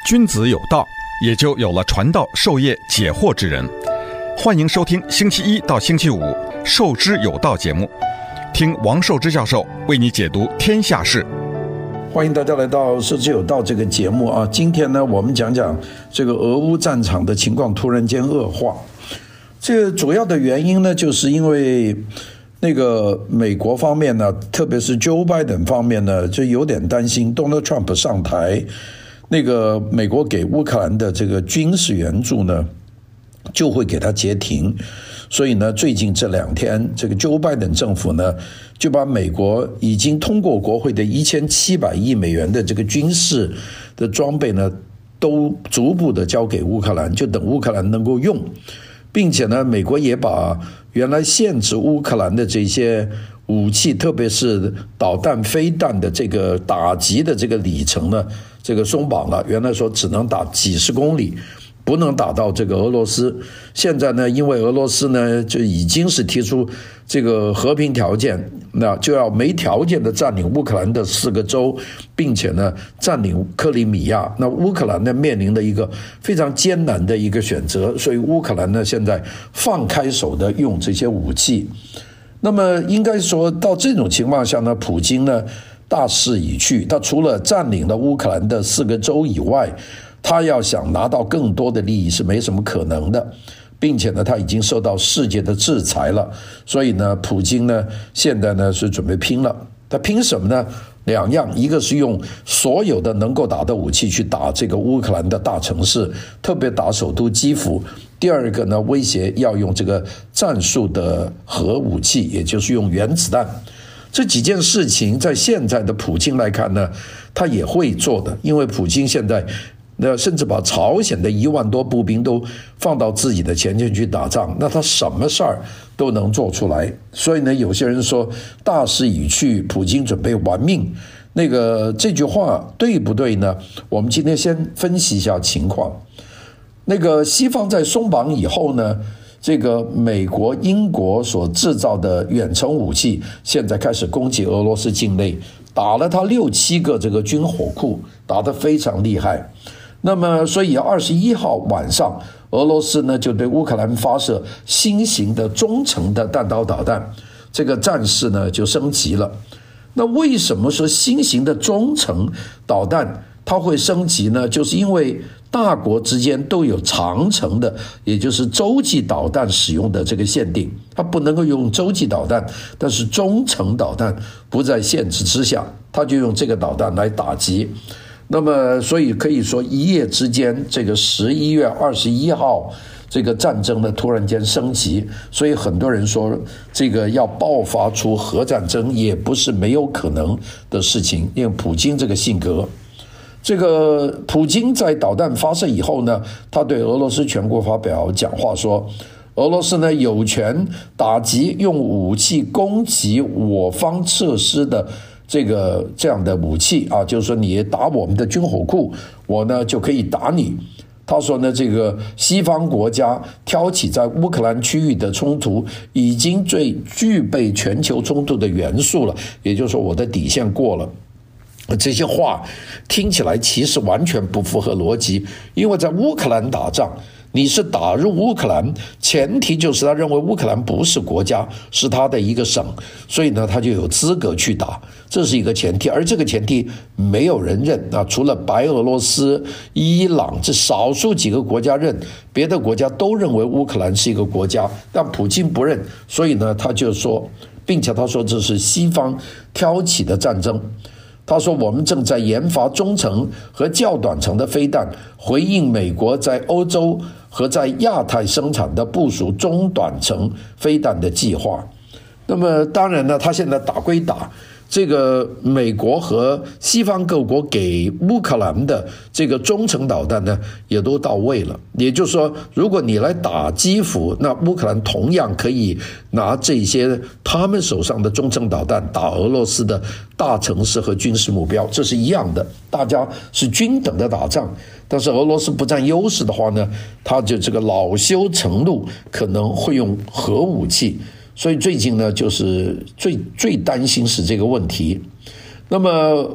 君子有道，也就有了传道授业解惑之人。欢迎收听星期一到星期五《授之有道》节目，听王寿之教授为你解读天下事。 欢迎大家来到《授之有道》这个节目啊！今天呢，我们讲讲这个俄乌战场的情况突然间恶化。这个主要的原因呢，就是因为那个美国方面呢，特别是 Joe Biden 方面呢，就有点担心 Donald Trump 上台，那个美国给乌克兰的这个军事援助呢，就会给他截停。所以呢，最近这2天，这个 Joe Biden 政府呢，就把美国已经通过国会的1700亿美元的这个军事的装备呢，都逐步的交给乌克兰，就等乌克兰能够用。并且呢，美国也把原来限制乌克兰的这些武器，特别是导弹、飞弹的这个打击的这个里程呢，这个松绑了。原来说只能打几十公里，不能打到这个俄罗斯。现在呢，因为俄罗斯呢就已经是提出这个和平条件，那就要没条件的占领乌克兰的4个州，并且呢占领克里米亚。那乌克兰呢面临的一个非常艰难的一个选择，所以乌克兰呢现在放开手的用这些武器。那么应该说到这种情况下呢，普京呢大势已去，他除了占领了乌克兰的4个州以外，他要想拿到更多的利益是没什么可能的，并且呢他已经受到世界的制裁了。所以呢普京呢现在呢是准备拼了。他拼什么呢？2样，一个是用所有的能够打的武器去打这个乌克兰的大城市，特别打首都基辅。第二个呢，威胁要用这个战术的核武器，也就是用原子弹。这几件事情在现在的普京来看呢，他也会做的，因为普京现在甚至把朝鲜的1万多步兵都放到自己的前线去打仗，那他什么事儿都能做出来。所以呢，有些人说大势已去，普京准备玩命。这句话对不对呢？我们今天先分析一下情况。西方在松绑以后呢，这个美国、英国所制造的远程武器现在开始攻击俄罗斯境内，打了他6、7个这个军火库，打得非常厉害。那么所以21号晚上，俄罗斯呢就对乌克兰发射新型的中程的弹道导弹，这个战事呢就升级了。那为什么说新型的中程导弹它会升级呢？就是因为大国之间都有长程的，也就是洲际导弹使用的这个限定，它不能够用洲际导弹，但是中程导弹不在限制之下，它就用这个导弹来打击。那么所以可以说一夜之间，这个11月21号这个战争呢突然间升级，所以很多人说这个要爆发出核战争也不是没有可能的事情。因为普京这个性格，这个普京在导弹发射以后呢，他对俄罗斯全国发表讲话说，俄罗斯呢有权打击用武器攻击我方设施的这样的武器啊，就是说你打我们的军火库，我呢就可以打你。他说呢，这个西方国家挑起在乌克兰区域的冲突，已经最具备全球冲突的元素了，也就是说我的底线过了。这些话听起来其实完全不符合逻辑，因为在乌克兰打仗，你是打入乌克兰，前提就是他认为乌克兰不是国家，是他的一个省，所以呢他就有资格去打，这是一个前提。而这个前提没有人认啊，除了白俄罗斯、伊朗这少数几个国家认，别的国家都认为乌克兰是一个国家，但普京不认，所以呢他就说，并且他说这是西方挑起的战争。他说我们正在研发中程和较短程的飞弹，回应美国在欧洲和在亚太生产的部署中短程飞弹的计划。那么当然呢，他现在打归打，这个美国和西方各国给乌克兰的这个中程导弹呢也都到位了。也就是说，如果你来打基辅，那乌克兰同样可以拿这些他们手上的中程导弹打俄罗斯的大城市和军事目标，这是一样的，大家是均等的打仗。但是俄罗斯不占优势的话呢，他就这个恼羞成怒，可能会用核武器。所以最近呢，就是最担心是这个问题。那么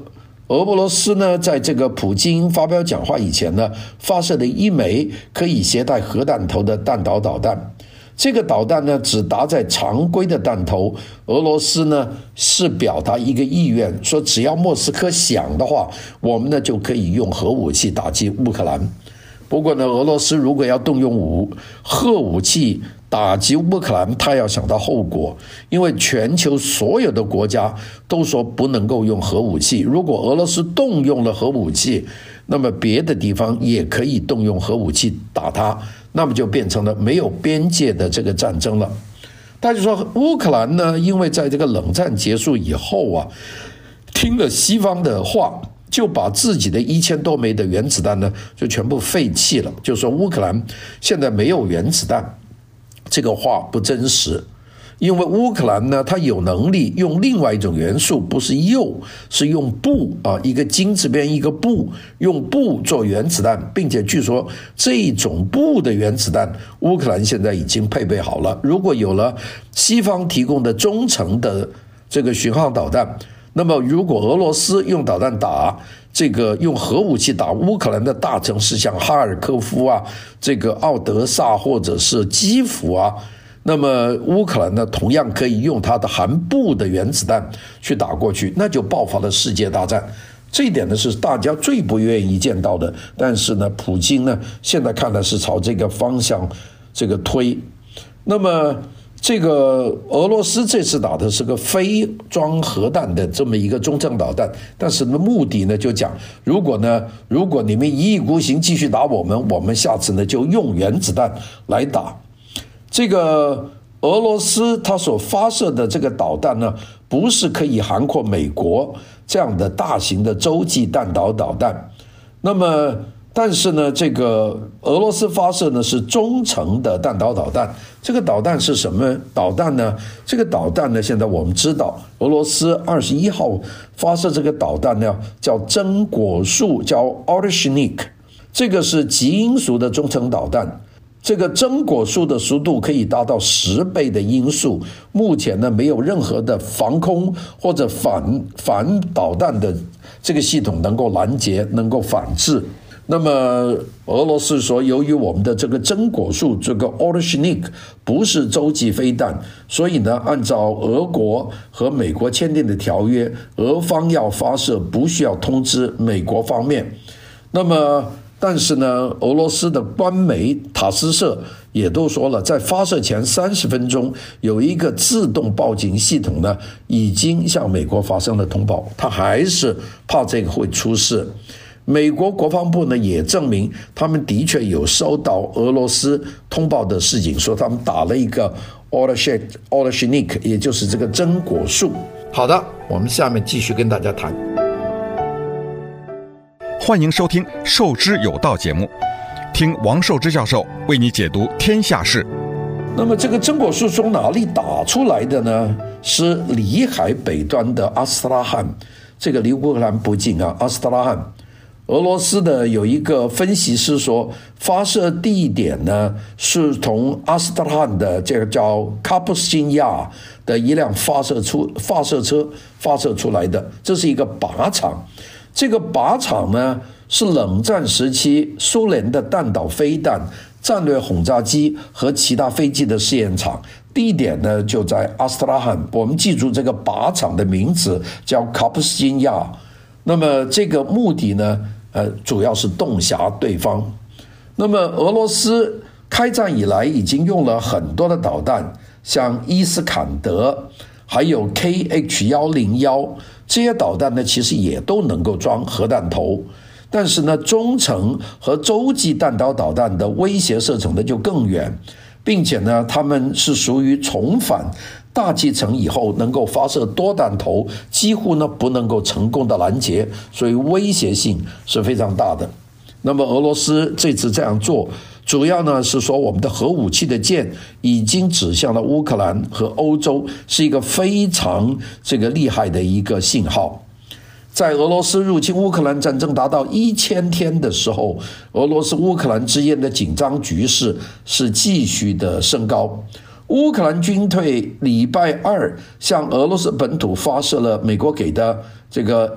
俄罗斯呢，在这个普京发表讲话以前呢，发射了1枚可以携带核弹头的弹道导弹。这个导弹呢，只打在常规的弹头。俄罗斯呢是表达一个意愿，说只要莫斯科想的话，我们呢就可以用核武器打击乌克兰。不过呢，俄罗斯如果要动用核武器打击乌克兰，他要想到后果，因为全球所有的国家都说不能够用核武器。如果俄罗斯动用了核武器，那么别的地方也可以动用核武器打它，那么就变成了没有边界的这个战争了。他就说乌克兰呢，因为在这个冷战结束以后啊，听了西方的话，就把自己的1000多枚的原子弹呢就全部废弃了，就说乌克兰现在没有原子弹。这个话不真实，因为乌克兰呢，它有能力用另外一种元素，不是铀，是用钚啊，一个金字边一个钚，用钚做原子弹，并且据说这种钚的原子弹，乌克兰现在已经配备好了。如果有了西方提供的中程的这个巡航导弹，那么如果俄罗斯用导弹打这个用核武器打乌克兰的大城市，像哈尔科夫啊，这个奥德萨或者是基辅啊，那么乌克兰呢同样可以用它的含钚的原子弹去打过去，那就爆发了世界大战。这一点呢是大家最不愿意见到的，但是呢普京呢现在看来是朝这个方向这个推。那么这个俄罗斯这次打的是个非装核弹的这么一个中程导弹，但是目的呢就讲，如果你们一意孤行继续打我们下次呢就用原子弹来打。这个俄罗斯它所发射的这个导弹呢，不是可以涵括美国这样的大型的洲际弹道导弹，那么但是呢，这个俄罗斯发射呢是中程的弹道导弹。这个导弹是什么导弹呢？这个导弹呢，现在我们知道，俄罗斯21号发射这个导弹呢，叫真果树，叫 Oreshnik， 这个是极音速的中程导弹。这个真果树的速度可以达到10倍的音速，目前呢没有任何的防空或者反导弹的这个系统能够拦截，能够反制。那么俄罗斯说，由于我们的这个真果树这个 Oreshnik 不是洲际飞弹，所以呢，按照俄国和美国签订的条约，俄方要发射不需要通知美国方面。那么但是呢，俄罗斯的官媒塔斯社也都说了，在发射前30分钟，有一个自动报警系统呢，已经向美国发生了通报，他还是怕这个会出事。美国国防部呢也证明，他们的确有收到俄罗斯通报的事情，说他们打了一个 Oreshnik， 也就是这个真果树。好的，我们下面继续跟大家谈。 欢迎收听《授之有道》节目，听王寿之教授为你解读天下事。 那么这个真果树从哪里打出来的呢？是里海北端的阿斯特拉罕，这个离乌克兰不近啊，阿斯特拉罕。俄罗斯的有一个分析师说，发射地点呢是从阿斯特拉罕的这个叫卡普斯金亚的一辆发射车发射出来的，这是一个靶场。这个靶场呢是冷战时期苏联的弹道飞弹、战略轰炸机和其他飞机的试验场，地点呢就在阿斯特拉罕。我们记住这个靶场的名字叫卡普斯金亚。那么这个目的呢主要是洞悉对方。那么俄罗斯开战以来已经用了很多的导弹，像伊斯坎德还有 KH-101， 这些导弹呢其实也都能够装核弹头，但是呢中程和洲际弹道导弹的威胁射程呢就更远，并且呢它们是属于重返大气层以后能够发射多弹头，几乎呢不能够成功的拦截，所以威胁性是非常大的。那么俄罗斯这次这样做，主要呢是说我们的核武器的箭已经指向了乌克兰和欧洲，是一个非常厉害的一个信号。在俄罗斯入侵乌克兰战争达到1000天的时候，俄罗斯乌克兰之间的紧张局势是继续的升高。乌克兰军队礼拜二向俄罗斯本土发射了美国给的这个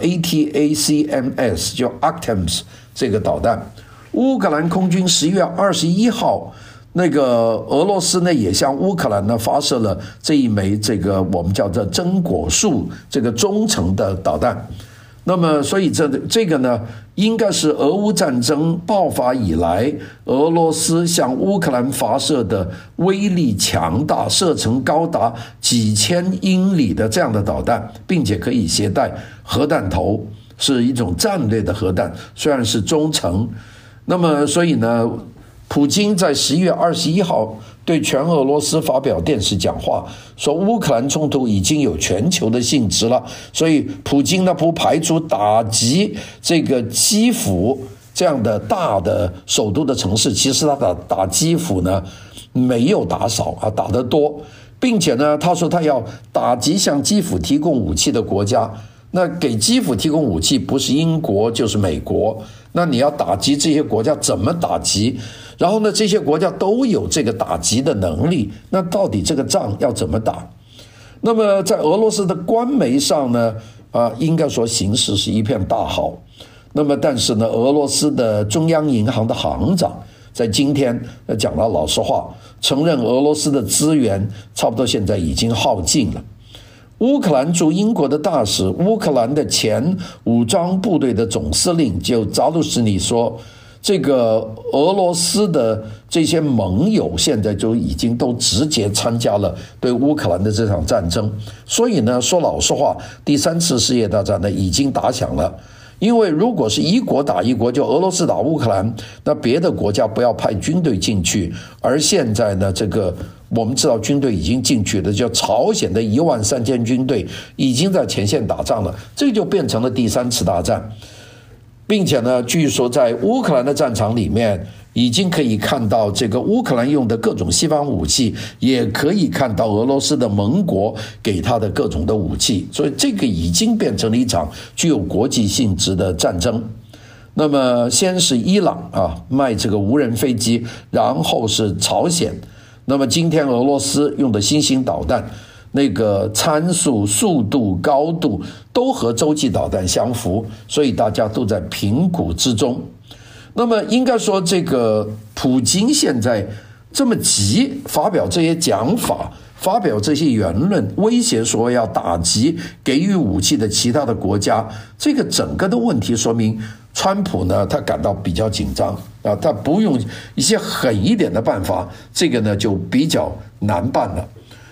ATACMS 叫 ATACMS 这个导弹。乌克兰空军11月21号，那个俄罗斯呢也向乌克兰呢发射了这一枚这个我们叫做真果树这个中程的导弹。那么所以这个呢应该是俄乌战争爆发以来俄罗斯向乌克兰发射的威力强大、射程高达几千英里的这样的导弹，并且可以携带核弹头，是一种战略的核弹，虽然是中程。那么所以呢，普京在11月21号对全俄罗斯发表电视讲话，说乌克兰冲突已经有全球的性质了，所以普京呢不排除打击这个基辅这样的大的首都的城市。其实他打基辅呢没有打少啊，打得多，并且呢他说他要打击向基辅提供武器的国家。那给基辅提供武器不是英国就是美国，那你要打击这些国家怎么打击？然后呢，这些国家都有这个打击的能力，那到底这个仗要怎么打？那么在俄罗斯的官媒上呢，应该说形势是一片大好。那么但是呢，俄罗斯的中央银行的行长在今天讲了老实话，承认俄罗斯的资源差不多现在已经耗尽了。乌克兰驻英国的大使，乌克兰的前武装部队的总司令就扎鲁什尼说，这个俄罗斯的这些盟友现在就已经都直接参加了对乌克兰的这场战争。所以呢，说老实话，第三次世界大战呢已经打响了。因为如果是一国打一国，就俄罗斯打乌克兰，那别的国家不要派军队进去。而现在呢，这个我们知道军队已经进去的，叫朝鲜的13000军队已经在前线打仗了，这就变成了第三次大战。并且呢，据说在乌克兰的战场里面，已经可以看到这个乌克兰用的各种西方武器，也可以看到俄罗斯的盟国给他的各种的武器，所以这个已经变成了一场具有国际性质的战争。那么先是伊朗卖这个无人飞机，然后是朝鲜。那么今天俄罗斯用的新型导弹，那个参数、速度、高度都和洲际导弹相符，所以大家都在评估之中。那么应该说，这个普京现在这么急发表这些讲法，发表这些言论，威胁说要打击给予武器的其他的国家，这个整个的问题说明川普呢他感到比较紧张啊，他不用一些狠一点的办法，这个呢就比较难办了。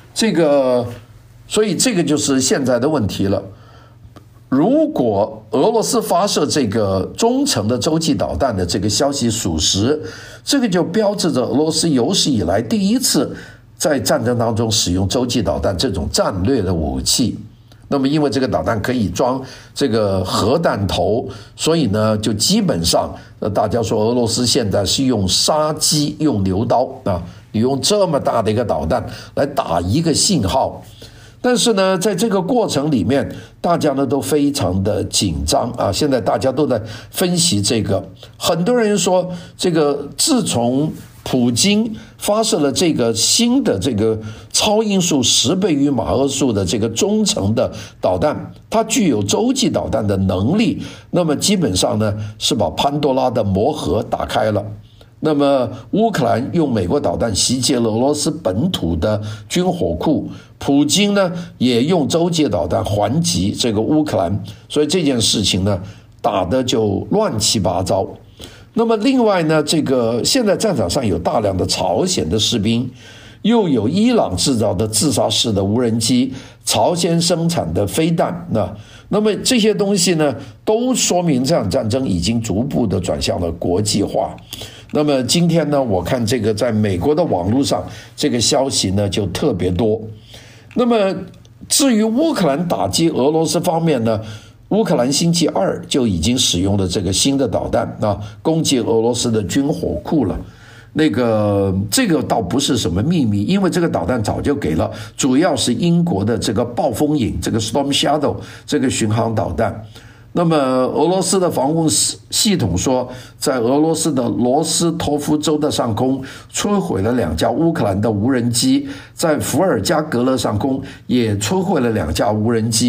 所以这个就是现在的问题了。如果俄罗斯发射这个中程的洲际导弹的这个消息属实，这个就标志着俄罗斯有史以来第一次在战争当中使用洲际导弹这种战略的武器。那么因为这个导弹可以装这个核弹头，所以呢就基本上大家说俄罗斯现在是用杀鸡用牛刀啊，你用这么大的一个导弹来打一个信号。但是呢，在这个过程里面，大家呢都非常的紧张啊！现在大家都在分析这个，很多人说，这个自从普京发射了这个新的这个超音速10倍于马赫数的这个中程的导弹，它具有洲际导弹的能力，那么基本上呢是把潘多拉的魔盒打开了。那么乌克兰用美国导弹袭击了俄罗斯本土的军火库，普京呢也用洲际导弹还击这个乌克兰，所以这件事情呢打得就乱七八糟。那么另外呢，这个现在战场上有大量的朝鲜的士兵，又有伊朗制造的自杀式的无人机，朝鲜生产的飞弹，那么这些东西呢都说明这场战争已经逐步的转向了国际化。那么今天呢，我看这个在美国的网络上这个消息呢就特别多。那么至于乌克兰打击俄罗斯方面呢，乌克兰星期二就已经使用了这个新的导弹攻击俄罗斯的军火库了。这个倒不是什么秘密，因为这个导弹早就给了，主要是英国的这个暴风影，这个 Storm Shadow 这个巡航导弹。那么俄罗斯的防空系统说，在俄罗斯的罗斯托夫州的上空摧毁了2架乌克兰的无人机，在伏尔加格勒上空也摧毁了2架无人机，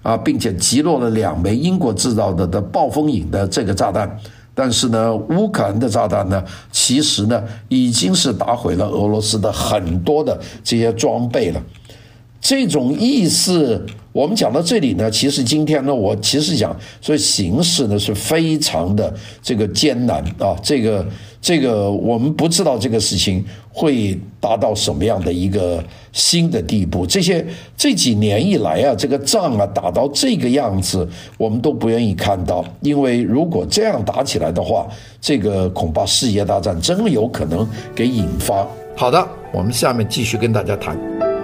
并且击落了2枚英国制造的暴风影的这个炸弹。但是呢，乌克兰的炸弹呢，其实呢已经是打毁了俄罗斯的很多的这些装备了。这种意思，我们讲到这里呢，其实今天呢，我其实讲，所以形势呢是非常的这个艰难啊，这个我们不知道这个事情会达到什么样的一个新的地步。这几年以来啊，这个仗啊打到这个样子，我们都不愿意看到，因为如果这样打起来的话，这个恐怕世界大战真有可能给引发。好的，我们下面继续跟大家谈。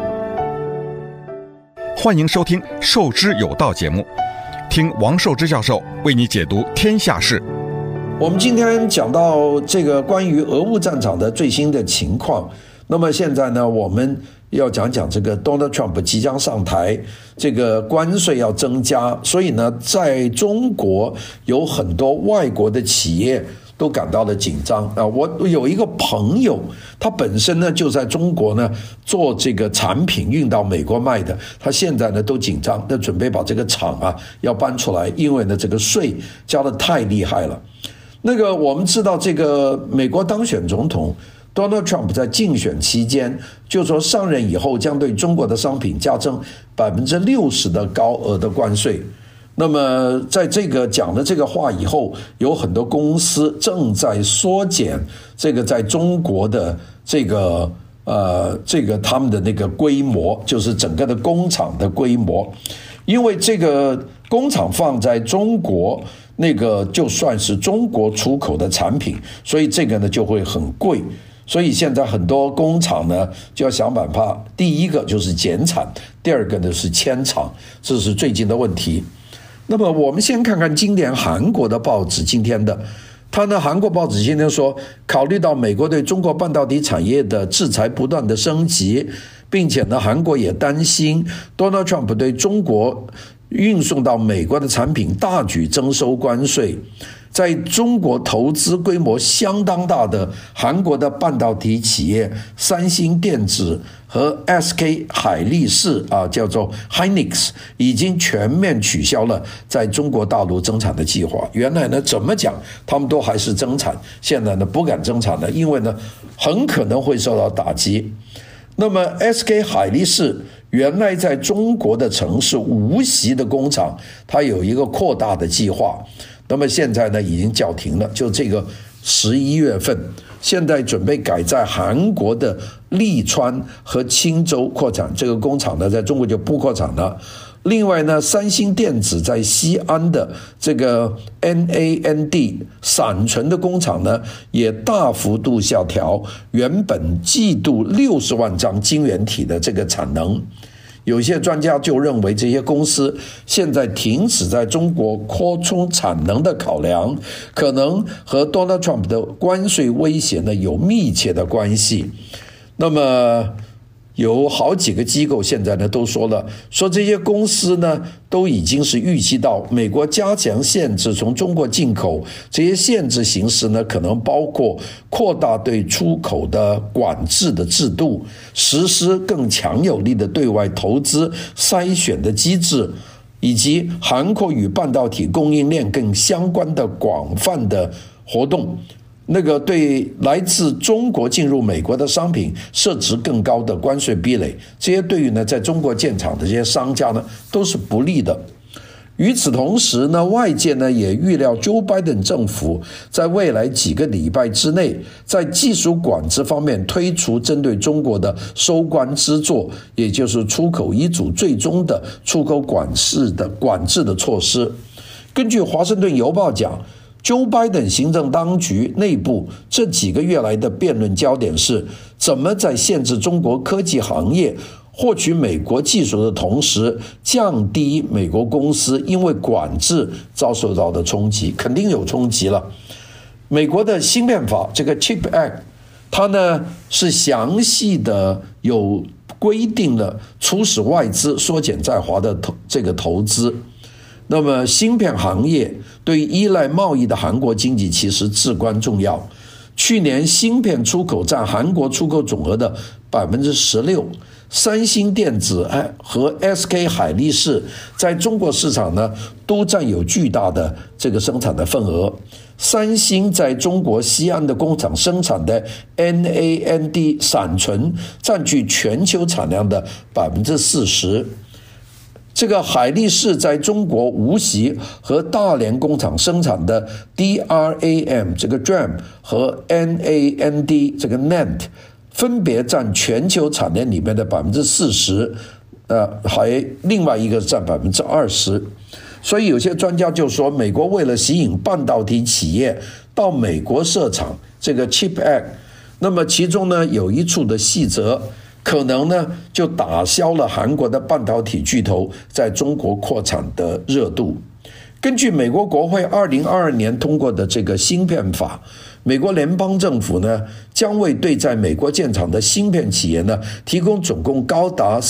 欢迎收听《授之有道》节目，听王寿之教授为你解读天下事。 我们今天讲到这个关于俄乌战场的最新的情况，那么现在呢，我们要讲讲这个 Donald Trump 即将上台，这个关税要增加，所以呢，在中国有很多外国的企业都感到了紧张啊！我有一个朋友，他本身呢就在中国呢做这个产品运到美国卖的，他现在呢都紧张，那准备把这个厂啊要搬出来，因为呢这个税加得太厉害了。那个我们知道，这个美国当选总统 Donald Trump 在竞选期间就说，上任以后将对中国的商品加征60%的高额的关税。那么在这个讲了这个话以后，有很多公司正在缩减这个在中国的这个他们的那个规模，就是整个的工厂的规模，因为这个工厂放在中国，那个就算是中国出口的产品，所以这个呢就会很贵。所以现在很多工厂呢就要想办法，第一个就是减产，第二个呢是迁厂，这是最近的问题。那么我们先看看今年韩国的报纸今天的，他呢韩国报纸今天说，考虑到美国对中国半导体产业的制裁不断的升级，并且呢韩国也担心 Donald Trump 对中国运送到美国的产品大举征收关税，在中国投资规模相当大的韩国的半导体企业三星电子和 SK 海力士叫做 Hynix 已经全面取消了在中国大陆增产的计划。原来呢怎么讲他们都还是增产，现在呢不敢增产了，因为呢很可能会受到打击。那么 SK 海力士原来在中国的城市无锡的工厂，它有一个扩大的计划，那么现在呢已经叫停了，就这个11月份，现在准备改在韩国的利川和青州扩产，这个工厂呢在中国就不扩产了。另外呢，三星电子在西安的这个 NAND 闪存的工厂呢，也大幅度下调原本季度60万张晶圆体的这个产能。有些专家就认为，这些公司现在停止在中国扩充产能的考量，可能和 Donald Trump 的关税威胁呢有密切的关系。那么有好几个机构现在呢都说了，说这些公司呢都已经是预期到美国加强限制从中国进口，这些限制形式呢可能包括扩大对出口的管制的制度，实施更强有力的对外投资筛选的机制，以及涵括与半导体供应链更相关的广泛的活动。那个对来自中国进入美国的商品设置更高的关税壁垒，这些对于呢在中国建厂的这些商家呢都是不利的。与此同时呢，外界呢也预料 Joe Biden 政府在未来几个礼拜之内，在技术管制方面推出针对中国的收关之作，也就是出口一组最终的出口管制的措施。根据华盛顿邮报讲，Joe Biden 行政当局内部这几个月来的辩论焦点是，怎么在限制中国科技行业获取美国技术的同时，降低美国公司因为管制遭受到的冲击。肯定有冲击了。美国的芯片法这个 Chip Act， 它呢是详细的有规定了促使外资缩减在华的这个投资。那么芯片行业对于依赖贸易的韩国经济其实至关重要。去年芯片出口占韩国出口总额的16%， 三星电子和 SK 海力士在中国市场呢都占有巨大的这个生产的份额。三星在中国西安的工厂生产的 NAND 闪存占据全球产量的 40%。这个海力士在中国无锡和大连工厂生产的 DRAM 这个 DRAM 和 NAND 这个 NAND 分别占全球产量里面的 40%，还另外一个占 20%。所以有些专家就说，美国为了吸引半导体企业到美国设厂，这个 Chip Act， 那么其中呢有一处的细则，可能呢就打消了韩国的半导体巨头在中国扩产的热度。根据美国国会2022年通过的这个芯片法，美国联邦政府呢将为对在美国建厂的芯片企业呢提供总共高达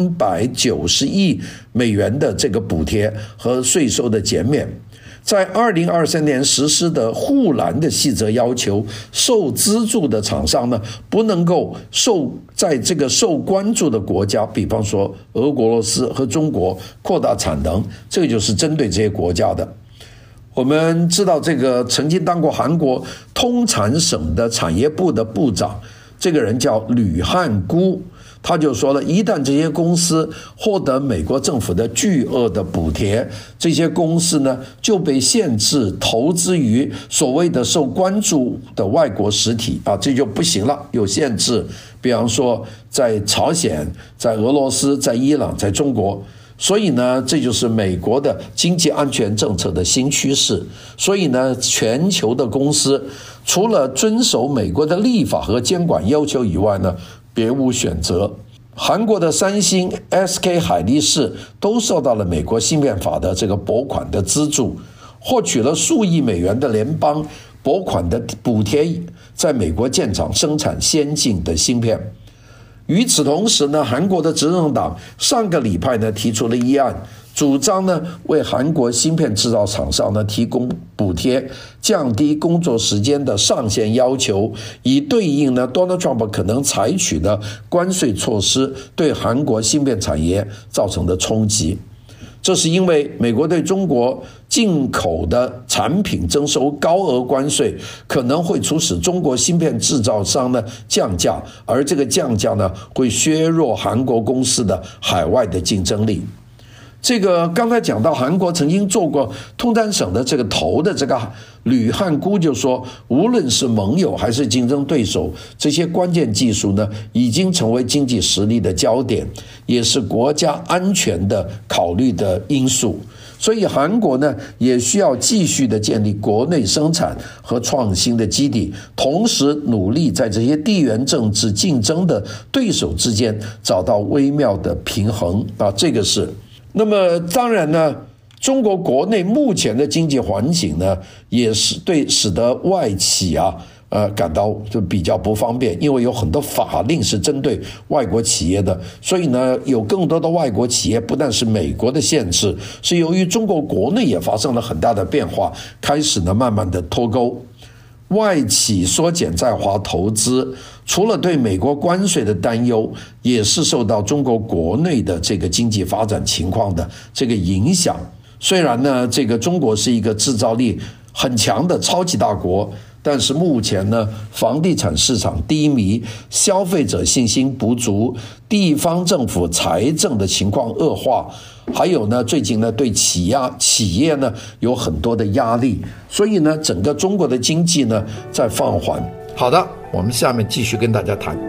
390亿美元的这个补贴和税收的减免。在2023年实施的护栏的细则要求，受资助的厂商呢不能够在这个受关注的国家，比方说俄国、俄罗斯和中国扩大产能，这个就是针对这些国家的。我们知道，这个曾经当过韩国通产省的产业部的部长，这个人叫吕汉估，他就说了，一旦这些公司获得美国政府的巨额的补贴，这些公司呢就被限制投资于所谓的受关注的外国实体这就不行了，有限制，比方说在朝鲜、在俄罗斯、在伊朗、在中国。所以呢，这就是美国的经济安全政策的新趋势。所以呢，全球的公司除了遵守美国的立法和监管要求以外呢，别无选择。韩国的三星、SK 海力士都受到了美国芯片法的这个拨款的资助，获取了数亿美元的联邦拨款的补贴，在美国建厂生产先进的芯片。与此同时呢，韩国的执政党上个礼拜呢提出了议案，主张呢为韩国芯片制造厂商呢提供补贴，降低工作时间的上限要求，以对应呢 Donald Trump 可能采取的关税措施对韩国芯片产业造成的冲击。这是因为美国对中国进口的产品征收高额关税，可能会促使中国芯片制造商呢降价，而这个降价呢会削弱韩国公司的海外的竞争力。这个刚才讲到，韩国曾经做过通产省的这个头的这个吕汉估就说，无论是盟友还是竞争对手，这些关键技术呢已经成为经济实力的焦点，也是国家安全的考虑的因素。所以韩国呢也需要继续的建立国内生产和创新的基地，同时努力在这些地缘政治竞争的对手之间找到微妙的平衡这个是。那么当然呢，中国国内目前的经济环境呢，也是使得外企感到就比较不方便，因为有很多法令是针对外国企业的，所以呢，有更多的外国企业不但是美国的限制，是由于中国国内也发生了很大的变化，开始呢慢慢的脱钩。外企缩减在华投资，除了对美国关税的担忧，也是受到中国国内的这个经济发展情况的这个影响。虽然呢，这个中国是一个制造力很强的超级大国，但是目前呢，房地产市场低迷，消费者信心不足，地方政府财政的情况恶化，还有呢，最近呢对企业呢有很多的压力，所以呢，整个中国的经济呢在放缓。好的，我们下面继续跟大家谈。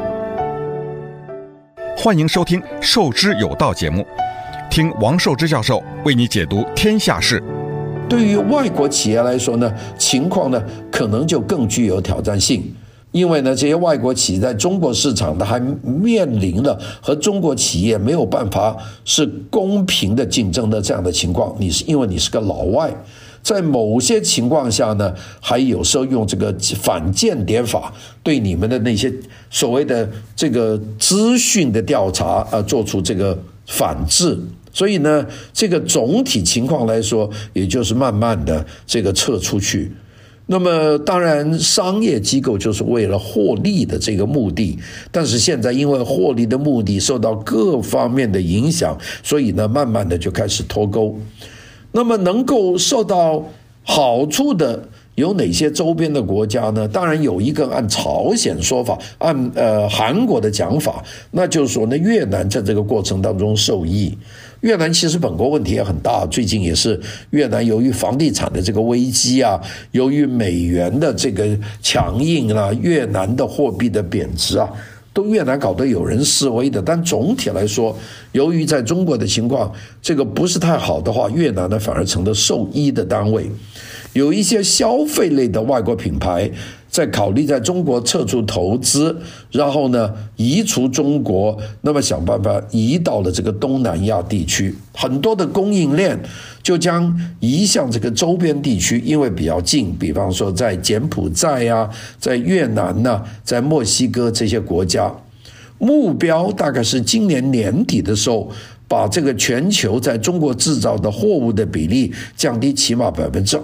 欢迎收听《授之有道》节目，听王寿之教授为你解读天下事。 对于外国企业来说呢，情况呢可能就更具有挑战性，因为呢这些外国企业在中国市场呢还面临了和中国企业没有办法是公平的竞争的这样的情况。因为你是个老外，在某些情况下呢，还有时候用这个反间谍法对你们的那些所谓的这个资讯的调查做出这个反制。所以呢，这个总体情况来说，也就是慢慢的这个撤出去。 那么当然商业机构就是为了获利的这个目的，但是现在因为获利的目的受到各方面的影响，所以呢慢慢的就开始脱钩。那么能够受到好处的有哪些周边的国家呢？当然有一个按朝鲜说法，按韩国的讲法，那就是说呢，越南在这个过程当中受益。越南其实本国问题也很大，最近也是越南由于房地产的这个危机啊，由于美元的这个强硬啊，越南的货币的贬值啊，都越南搞得有人示威的。但总体来说，由于在中国的情况这个不是太好的话，越南呢反而成了受益的单位。有一些消费类的外国品牌在考虑在中国撤出投资，然后呢移除中国，那么想办法移到了这个东南亚地区，很多的供应链就将移向这个周边地区，因为比较近，比方说在柬埔寨啊，在越南啊，在墨西哥这些国家，目标大概是今年年底的时候，把这个全球在中国制造的货物的比例降低起码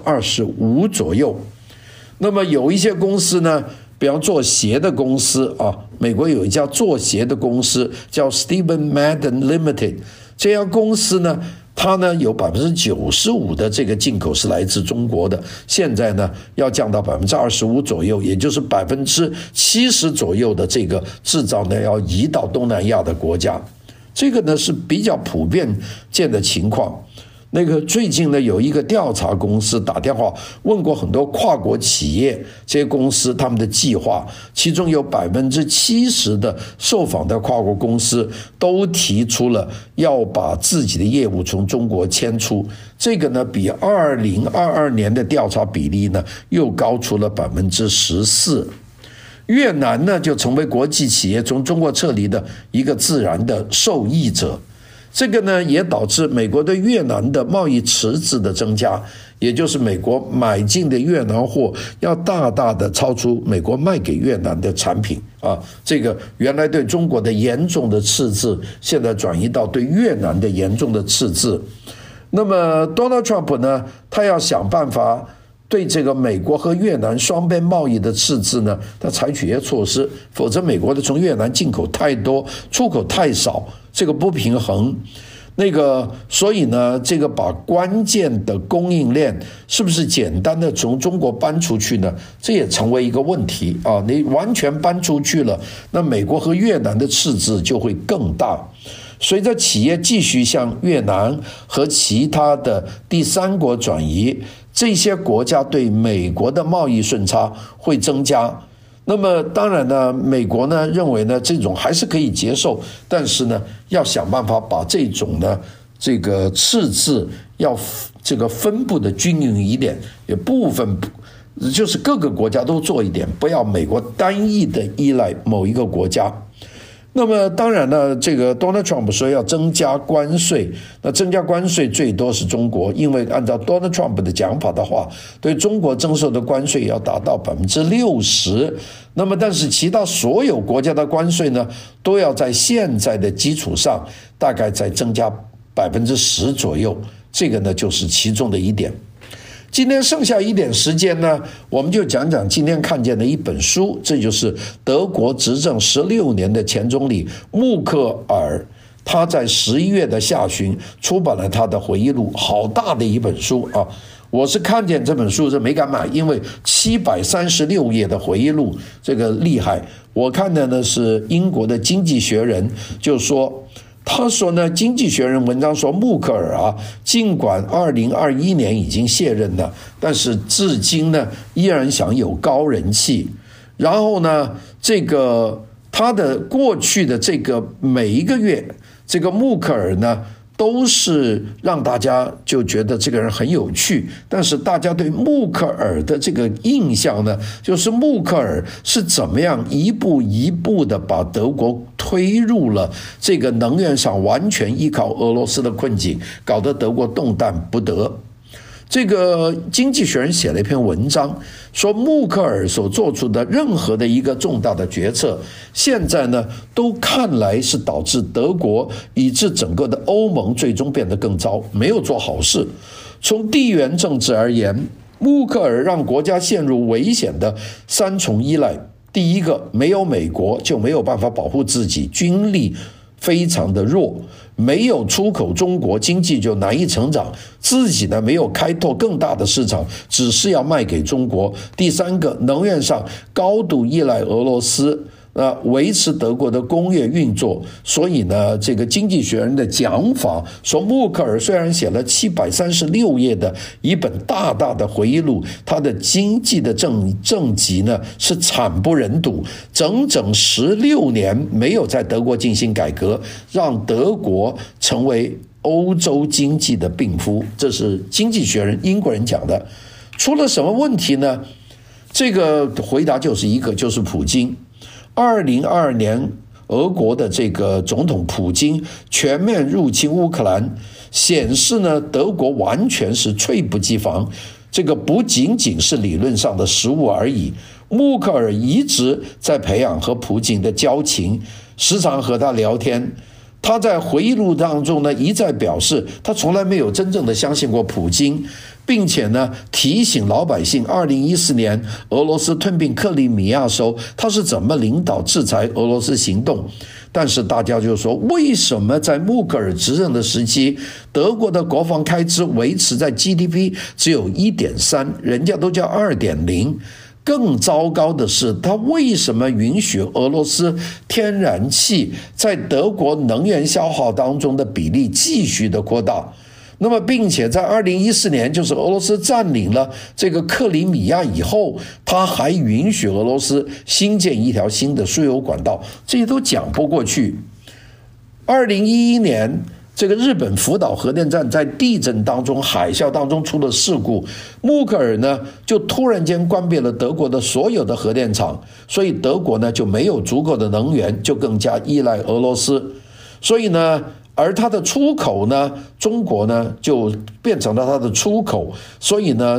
25%左右。那么有一些公司呢，比方做鞋的公司啊，美国有一家做鞋的公司叫 Stephen Madden Limited， 这家公司呢，它呢有95%的这个进口是来自中国的，现在呢要降到25%左右，也就是70%左右的这个制造呢要移到东南亚的国家。这个呢是比较普遍见的情况。那个最近呢有一个调查公司打电话问过很多跨国企业，这些公司他们的计划，其中有70%的受访的跨国公司都提出了要把自己的业务从中国迁出。这个呢比2022年的调查比例呢又高出了14%。越南呢就成为国际企业从中国撤离的一个自然的受益者。这个呢也导致美国对越南的贸易赤字的增加，也就是美国买进的越南货要大大的超出美国卖给越南的产品啊。这个原来对中国的严重的赤字，现在转移到对越南的严重的赤字。那么 Donald Trump 呢，他要想办法对这个美国和越南双边贸易的赤字呢，他采取一些措施，否则美国的从越南进口太多，出口太少，这个不平衡。所以呢，这个把关键的供应链是不是简单的从中国搬出去呢？这也成为一个问题啊！你完全搬出去了，那美国和越南的赤字就会更大。随着企业继续向越南和其他的第三国转移，这些国家对美国的贸易顺差会增加。那么当然呢，美国呢认为呢这种还是可以接受，但是呢要想办法把这种呢这个赤字要这个分布的均匀一点，也部分就是各个国家都做一点，不要美国单一的依赖某一个国家。那么当然呢，这个 Donald Trump 说要增加关税，那增加关税最多是中国，因为按照 Donald Trump 的讲法的话，对中国征收的关税要达到60%，那么但是其他所有国家的关税呢，都要在现在的基础上大概再增加10%左右，这个呢就是其中的一点。今天剩下一点时间呢，我们就讲讲今天看见的一本书，这就是德国执政16年的前总理默克尔，他在11月的下旬出版了他的回忆录，好大的一本书啊！我是看见这本书是没敢买，因为736页的回忆录，这个厉害。我看的呢是英国的《经济学人》就说。他说呢，《经济学人》文章说，默克尔啊，尽管2021年已经卸任了，但是至今呢，依然享有高人气。然后呢，他的过去的这个每一个月，这个默克尔呢，都是让大家就觉得这个人很有趣，但是大家对默克尔的这个印象呢，就是默克尔是怎么样一步一步的把德国推入了这个能源上完全依靠俄罗斯的困境，搞得德国动弹不得。这个经济学人写了一篇文章，说默克尔所做出的任何的一个重大的决策，现在呢都看来是导致德国以致整个的欧盟最终变得更糟，没有做好事。从地缘政治而言， 默克尔让国家陷入危险的三重依赖。第一个，没有美国就没有办法保护自己，军力非常的弱，没有出口，中国经济就难以成长，自己呢没有开拓更大的市场，只是要卖给中国。第三个，能源上高度依赖俄罗斯，维持德国的工业运作。所以呢，这个经济学人的讲法说，默克尔虽然写了736页的一本大大的回忆录，他的经济的政绩呢是惨不忍睹，整整16年没有在德国进行改革，让德国成为欧洲经济的病夫。这是经济学人英国人讲的。出了什么问题呢？这个回答就是一个，就是普京。2022年俄国的这个总统普京全面入侵乌克兰，显示呢德国完全是猝不及防，这个不仅仅是理论上的失误而已。默克尔一直在培养和普京的交情，时常和他聊天。他在回忆录当中呢一再表示，他从来没有真正的相信过普京，并且呢提醒老百姓2014年俄罗斯吞并克里米亚时候他是怎么领导制裁俄罗斯行动。但是大家就说，为什么在默克尔执政的时期，德国的国防开支维持在 GDP 只有 1.3， 人家都叫 2.0。更糟糕的是，他为什么允许俄罗斯天然气在德国能源消耗当中的比例继续的扩大？那么并且在2014年，就是俄罗斯占领了这个克里米亚以后，他还允许俄罗斯新建一条新的输油管道，这些都讲不过去。2011年这个日本福岛核电站在地震当中、海啸当中出了事故，默克尔呢就突然间关闭了德国的所有的核电厂，所以德国呢就没有足够的能源，就更加依赖俄罗斯。所以呢，而它的出口呢，中国呢就变成了它的出口。所以呢，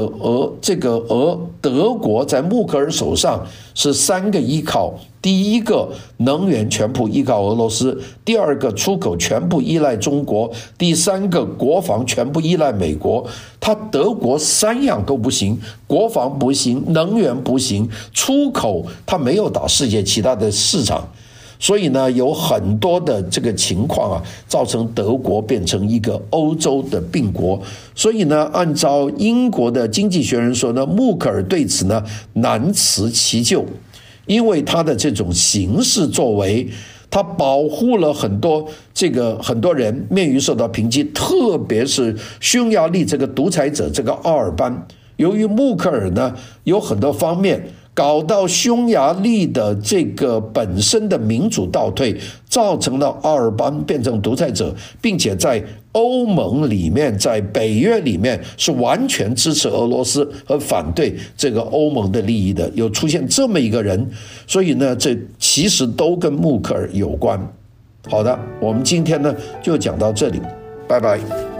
德国在默克尔手上是3个依靠。第一个，能源全部依靠俄罗斯；第二个，出口全部依赖中国；第三个，国防全部依赖美国。他德国3样都不行，国防不行，能源不行，出口他没有打世界其他的市场。所以呢，有很多的这个情况造成德国变成一个欧洲的病国。所以呢，按照英国的经济学人说呢，默克尔对此呢难辞其咎。因为他的这种行事作为，他保护了很多人免于受到抨击，特别是匈牙利这个独裁者这个奥尔班。由于默克尔呢有很多方面搞到匈牙利的这个本身的民主倒退，造成了奥尔班变成独裁者，并且在欧盟里面，在北约里面是完全支持俄罗斯和反对这个欧盟的利益的，有出现这么一个人。所以呢，这其实都跟默克尔有关。好的，我们今天呢就讲到这里，拜拜。